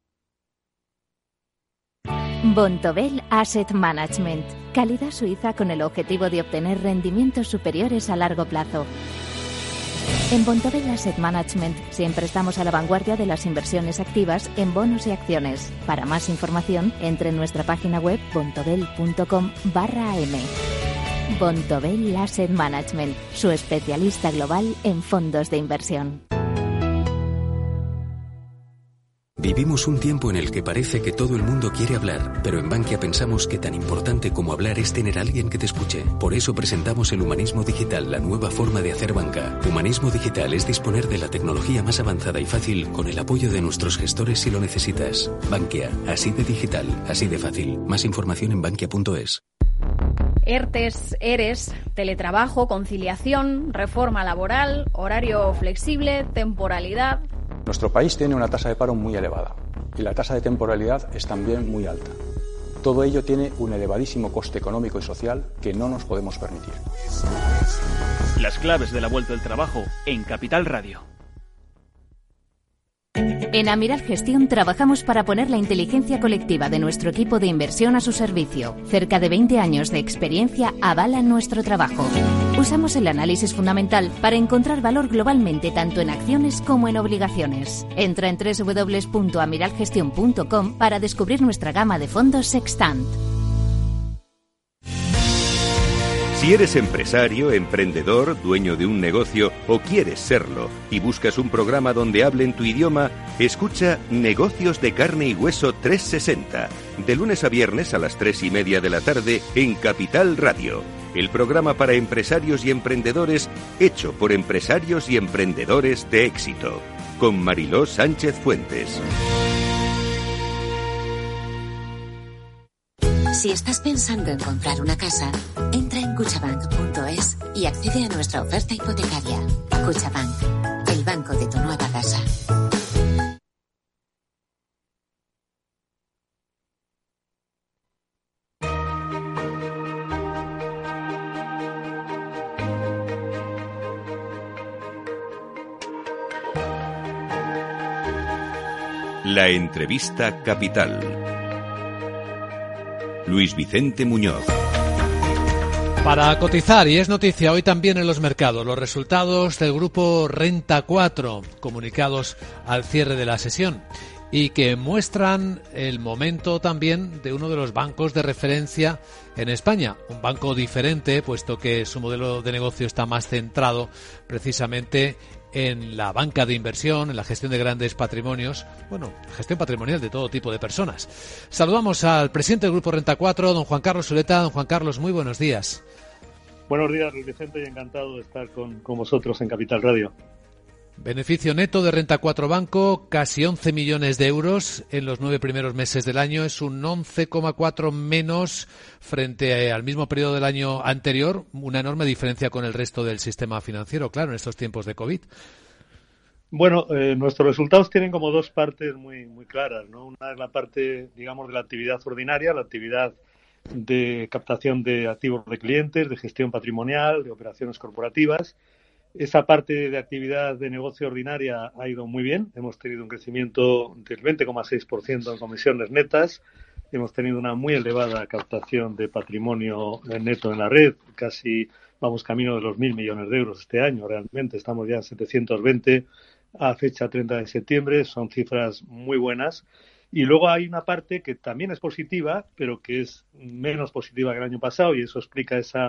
Bontobel Asset Management, calidad suiza con el objetivo de obtener rendimientos superiores a largo plazo. En Bontobel Asset Management siempre estamos a la vanguardia de las inversiones activas en bonos y acciones. Para más información, entre en nuestra página web bontobel.com/am. Bontobel Asset Management, su especialista global en fondos de inversión. Vivimos un tiempo en el que parece que todo el mundo quiere hablar, pero en Bankia pensamos que tan importante como hablar es tener a alguien que te escuche. Por eso presentamos el Humanismo Digital, la nueva forma de hacer banca. Humanismo Digital es disponer de la tecnología más avanzada y fácil con el apoyo de nuestros gestores si lo necesitas. Bankia, así de digital, así de fácil. Más información en bankia.es. ERTES, ERES, teletrabajo, conciliación, reforma laboral, horario flexible, temporalidad. Nuestro país tiene una tasa de paro muy elevada y la tasa de temporalidad es también muy alta. Todo ello tiene un elevadísimo coste económico y social que no nos podemos permitir. Las claves de la vuelta al trabajo en Capital Radio. En Amiral Gestión trabajamos para poner la inteligencia colectiva de nuestro equipo de inversión a su servicio. Cerca de 20 años de experiencia avalan nuestro trabajo. Usamos el análisis fundamental para encontrar valor globalmente tanto en acciones como en obligaciones. Entra en www.amiralgestion.com para descubrir nuestra gama de fondos Sextant. Si eres empresario, emprendedor, dueño de un negocio o quieres serlo y buscas un programa donde hablen tu idioma, escucha Negocios de Carne y Hueso 360, de lunes a viernes a las 3:30 de la tarde en Capital Radio. El programa para empresarios y emprendedores hecho por empresarios y emprendedores de éxito, con Mariló Sánchez Fuentes. Si estás pensando en comprar una casa, entra en cuchabank.es y accede a nuestra oferta hipotecaria. Cuchabank, el banco de tu nueva casa. La entrevista capital. Luis Vicente Muñoz. Para cotizar, y es noticia hoy también en los mercados, los resultados del grupo Renta 4, comunicados al cierre de la sesión, y que muestran el momento también de uno de los bancos de referencia en España. Un banco diferente, puesto que su modelo de negocio está más centrado precisamente en la banca de inversión, en la gestión de grandes patrimonios, gestión patrimonial de todo tipo de personas. Saludamos al presidente del Grupo Renta 4, don Juan Carlos Zuleta. Don Juan Carlos, muy buenos días. Buenos días, Luis Vicente, y encantado de estar con vosotros en Capital Radio. Beneficio neto de Renta 4 Banco, casi 11 millones de euros en los 9 primeros meses del año. Es un 11,4 menos frente al mismo periodo del año anterior. Una enorme diferencia con el resto del sistema financiero, claro, en estos tiempos de COVID. Bueno, nuestros resultados tienen como dos partes muy claras, ¿no? Una es la parte, digamos, de la actividad ordinaria, la actividad de captación de activos de clientes, de gestión patrimonial, de operaciones corporativas. Esa parte de actividad de negocio ordinaria ha ido muy bien. Hemos tenido un crecimiento del 20,6% en comisiones netas. Hemos tenido una muy elevada captación de patrimonio neto en la red. Casi vamos camino de los 1.000 millones de euros este año. Realmente estamos ya en 720 a fecha 30 de septiembre. Son cifras muy buenas. Y luego hay una parte que también es positiva, pero que es menos positiva que el año pasado, y eso explica ese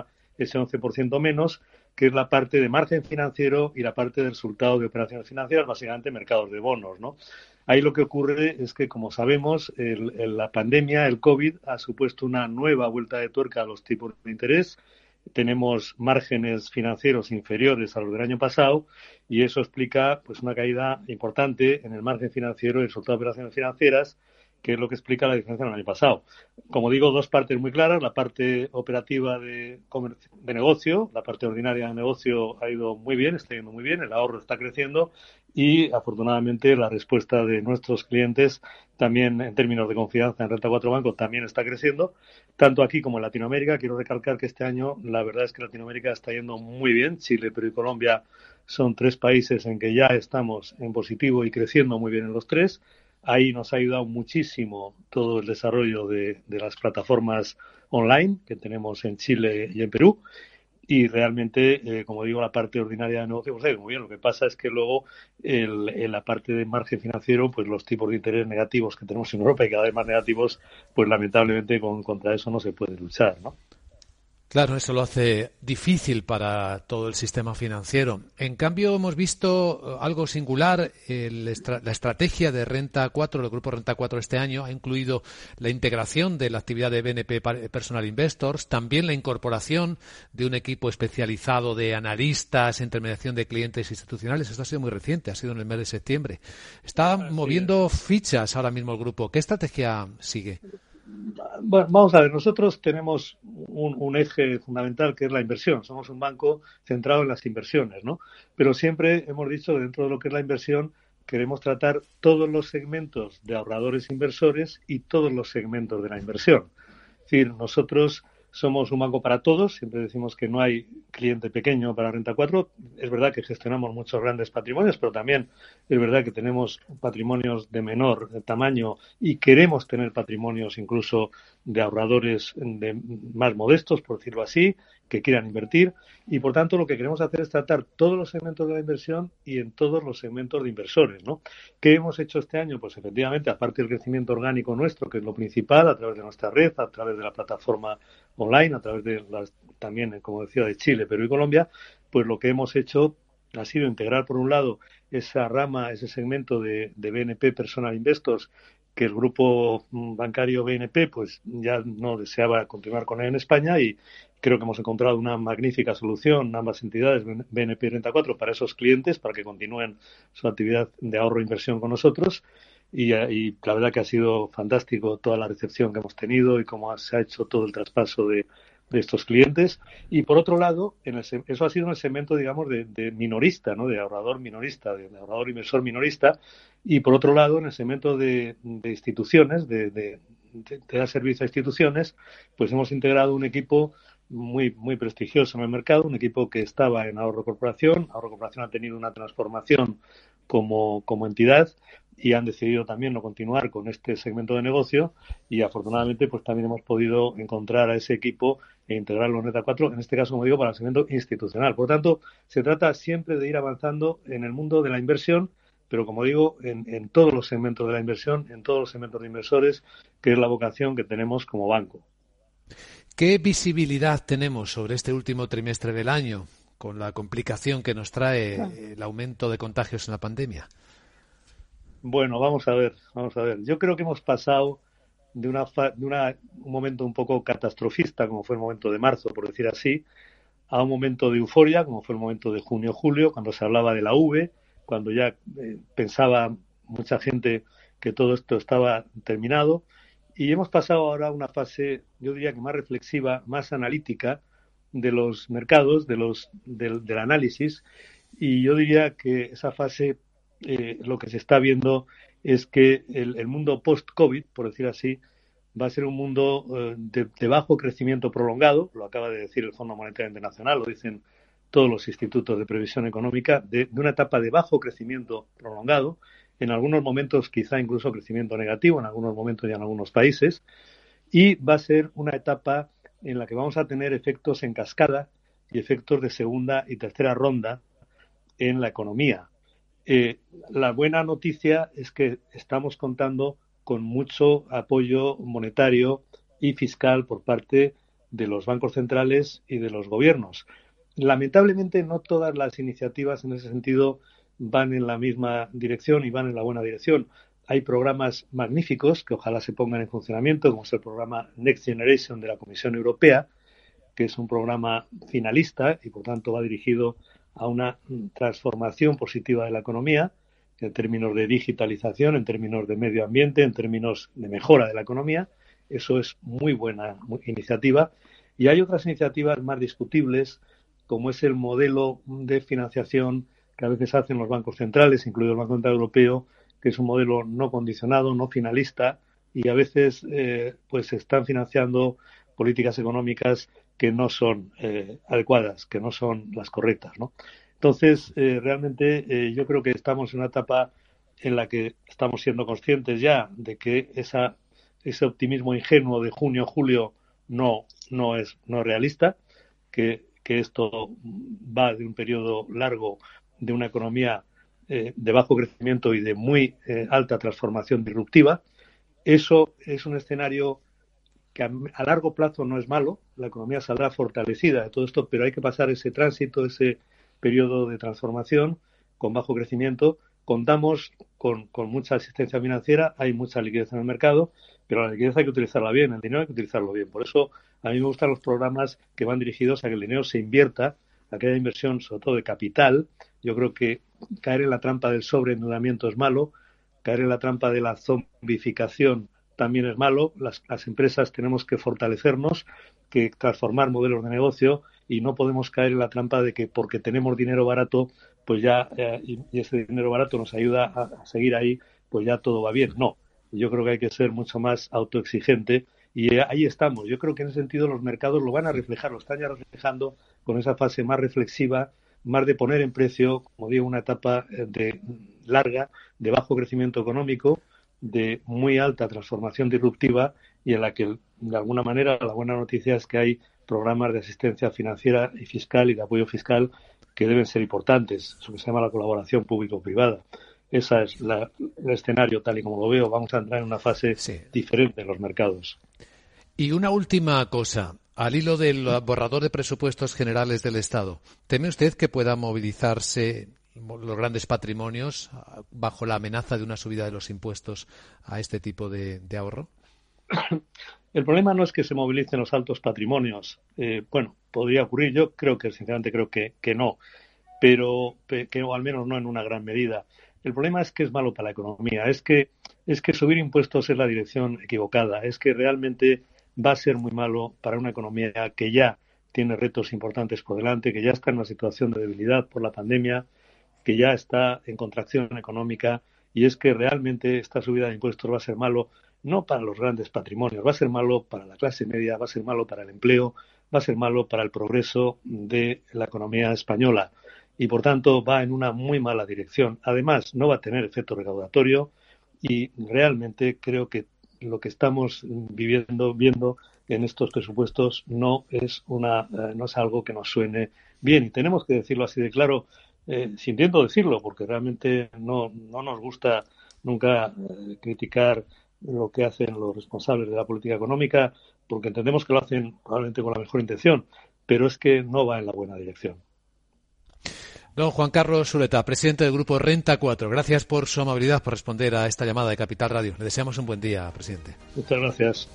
11% menos, que es la parte de margen financiero y la parte del resultado de operaciones financieras, básicamente mercados de bonos, ¿no? Ahí lo que ocurre es que, como sabemos, la pandemia, el COVID, ha supuesto una nueva vuelta de tuerca a los tipos de interés. Tenemos márgenes financieros inferiores a los del año pasado y eso explica pues una caída importante en el margen financiero y el resultado de operaciones financieras, que es lo que explica la diferencia del año pasado. Como digo, dos partes muy claras. La parte operativa de negocio, la parte ordinaria de negocio ha ido muy bien, está yendo muy bien, el ahorro está creciendo y, afortunadamente, la respuesta de nuestros clientes también en términos de confianza en Renta 4 Banco también está creciendo, tanto aquí como en Latinoamérica. Quiero recalcar que este año la verdad es que Latinoamérica está yendo muy bien. Chile, Perú y Colombia son tres países en que ya estamos en positivo y creciendo muy bien en los tres. Ahí nos ha ayudado muchísimo todo el desarrollo de las plataformas online que tenemos en Chile y en Perú. Y realmente, como digo, la parte ordinaria de negocio pues ha ido muy bien. Lo que pasa es que luego en la parte de margen financiero, pues los tipos de interés negativos que tenemos en Europa y cada vez más negativos, pues lamentablemente contra eso no se puede luchar, ¿no? Claro, eso lo hace difícil para todo el sistema financiero. En cambio, hemos visto algo singular. La estrategia de Renta 4, el Grupo Renta 4 este año, ha incluido la integración de la actividad de BNP Personal Investors, también la incorporación de un equipo especializado de analistas, intermediación de clientes institucionales. Esto ha sido muy reciente, ha sido en el mes de septiembre. Está moviendo fichas ahora mismo el grupo. ¿Qué estrategia sigue? Bueno, vamos a ver, nosotros tenemos un eje fundamental que es la inversión. Somos un banco centrado en las inversiones, ¿no? Pero siempre hemos dicho que dentro de lo que es la inversión queremos tratar todos los segmentos de ahorradores inversores y todos los segmentos de la inversión. Es decir, nosotros somos un banco para todos, siempre decimos que no hay cliente pequeño para Renta 4. Es verdad que gestionamos muchos grandes patrimonios, pero también es verdad que tenemos patrimonios de menor tamaño y queremos tener patrimonios incluso de ahorradores más modestos, por decirlo así, que quieran invertir. Y, por tanto, lo que queremos hacer es tratar todos los segmentos de la inversión y en todos los segmentos de inversores, ¿no? ¿Qué hemos hecho este año? Pues, efectivamente, aparte del crecimiento orgánico nuestro, que es lo principal, a través de nuestra red, a través de la plataforma online, a través de también, como decía, de Chile, Perú y Colombia, pues lo que hemos hecho ha sido integrar, por un lado, esa rama, ese segmento de BNP Personal Investors, que el grupo bancario BNP pues ya no deseaba continuar con él en España, y creo que hemos encontrado una magnífica solución, ambas entidades, BNP y Renta 4, para esos clientes, para que continúen su actividad de ahorro e inversión con nosotros. y la verdad que ha sido fantástico toda la recepción que hemos tenido y cómo se ha hecho todo el traspaso de estos clientes. Y por otro lado, eso ha sido en el segmento, digamos, de minorista, ¿no? De ahorrador minorista, de ahorrador inversor minorista. Y por otro lado, en el segmento de instituciones, de dar servicio a instituciones, pues hemos integrado un equipo muy prestigioso en el mercado, un equipo que estaba en Ahorro Corporación. Ahorro Corporación ha tenido una transformación como entidad y han decidido también no continuar con este segmento de negocio, y afortunadamente pues también hemos podido encontrar a ese equipo e integrarlo en Renta 4, en este caso, como digo, para el segmento institucional. Por lo tanto, se trata siempre de ir avanzando en el mundo de la inversión, pero como digo, en todos los segmentos de la inversión, en todos los segmentos de inversores, que es la vocación que tenemos como banco. ¿Qué visibilidad tenemos sobre este último trimestre del año, con la complicación que nos trae el aumento de contagios en la pandemia? Bueno, vamos a ver. Yo creo que hemos pasado de un momento un poco catastrofista, como fue el momento de marzo, por decir así, a un momento de euforia, como fue el momento de junio-julio, cuando se hablaba de la V, cuando ya pensaba mucha gente que todo esto estaba terminado. Y hemos pasado ahora a una fase, yo diría que más reflexiva, más analítica de los mercados, del análisis. Y yo diría que esa fase, lo que se está viendo es que el mundo post-COVID, por decir así, va a ser un mundo de bajo crecimiento prolongado. Lo acaba de decir el Fondo Monetario Internacional, lo dicen todos los institutos de previsión económica, de una etapa de bajo crecimiento prolongado, en algunos momentos quizá incluso crecimiento negativo, en algunos momentos y en algunos países, y va a ser una etapa en la que vamos a tener efectos en cascada y efectos de segunda y tercera ronda en la economía. La buena noticia es que estamos contando con mucho apoyo monetario y fiscal por parte de los bancos centrales y de los gobiernos. Lamentablemente no todas las iniciativas en ese sentido van en la misma dirección y van en la buena dirección. Hay programas magníficos que ojalá se pongan en funcionamiento, como es el programa Next Generation de la Comisión Europea, que es un programa finalista y por tanto va dirigido a una transformación positiva de la economía en términos de digitalización, en términos de medio ambiente, en términos de mejora de la economía. Eso es muy buena iniciativa. Y hay otras iniciativas más discutibles, como es el modelo de financiación que a veces hacen los bancos centrales, incluido el Banco Central Europeo, que es un modelo no condicionado, no finalista, y a veces pues se están financiando políticas económicas que no son adecuadas, que no son las correctas, ¿no? Entonces, realmente yo creo que estamos en una etapa en la que estamos siendo conscientes ya de que ese optimismo ingenuo de junio-julio no es realista, que esto va de un periodo largo de una economía de bajo crecimiento y de muy alta transformación disruptiva. Eso es un escenario que a largo plazo no es malo, la economía saldrá fortalecida de todo esto, pero hay que pasar ese tránsito, ese periodo de transformación con bajo crecimiento. Contamos con mucha asistencia financiera, hay mucha liquidez en el mercado, pero la liquidez hay que utilizarla bien, el dinero hay que utilizarlo bien. Por eso a mí me gustan los programas que van dirigidos a que el dinero se invierta, a que haya inversión, sobre todo de capital. Yo creo que caer en la trampa del sobreendeudamiento es malo, caer en la trampa de la zombificación también es malo. Las empresas tenemos que fortalecernos, que transformar modelos de negocio, y no podemos caer en la trampa de que porque tenemos dinero barato, pues ya, y ese dinero barato nos ayuda a seguir ahí, pues ya todo va bien. No, yo creo que hay que ser mucho más autoexigente y ahí estamos. Yo creo que en ese sentido los mercados lo van a reflejar, lo están ya reflejando con esa fase más reflexiva, más de poner en precio, como digo, una etapa larga, de bajo crecimiento económico, de muy alta transformación disruptiva y en la que, de alguna manera, la buena noticia es que hay programas de asistencia financiera y fiscal y de apoyo fiscal que deben ser importantes, eso que se llama la colaboración público-privada. Ese es el escenario tal y como lo veo. Vamos a entrar en una fase diferente en los mercados. Y una última cosa, al hilo del borrador de presupuestos generales del Estado, ¿teme usted que pueda movilizarse los grandes patrimonios bajo la amenaza de una subida de los impuestos a este tipo de ahorro? El problema no es que se movilicen los altos patrimonios. Bueno, podría ocurrir. Yo sinceramente creo que no, pero que, o al menos no en una gran medida. El problema es que es malo para la economía. Es que es que subir impuestos es la dirección equivocada, es que realmente va a ser muy malo para una economía que ya tiene retos importantes por delante, que ya está en una situación de debilidad por la pandemia, que ya está en contracción económica, y es que realmente esta subida de impuestos va a ser malo no para los grandes patrimonios, va a ser malo para la clase media, va a ser malo para el empleo, va a ser malo para el progreso de la economía española y, por tanto, va en una muy mala dirección. Además, no va a tener efecto recaudatorio y realmente creo que lo que estamos viendo en estos presupuestos no es algo que nos suene bien. Y tenemos que decirlo así de claro, sintiendo decirlo, porque realmente no nos gusta nunca criticar lo que hacen los responsables de la política económica, porque entendemos que lo hacen probablemente con la mejor intención, pero es que no va en la buena dirección. Don Juan Carlos Zuleta, presidente del Grupo Renta 4, gracias por su amabilidad, por responder a esta llamada de Capital Radio. Le deseamos un buen día, presidente. Muchas gracias.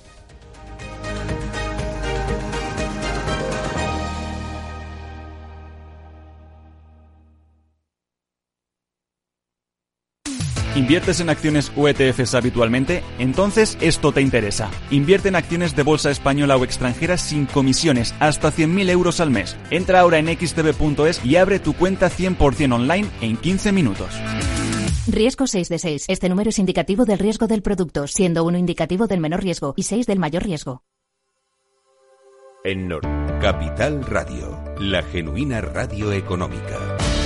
¿Inviertes en acciones o ETFs habitualmente? Entonces esto te interesa. Invierte en acciones de bolsa española o extranjera sin comisiones, hasta 100.000 euros al mes. Entra ahora en xtb.es y abre tu cuenta 100% online en 15 minutos. Riesgo 6 de 6. Este número es indicativo del riesgo del producto, siendo 1 indicativo del menor riesgo y 6 del mayor riesgo. En Capital Radio, la genuina radio económica.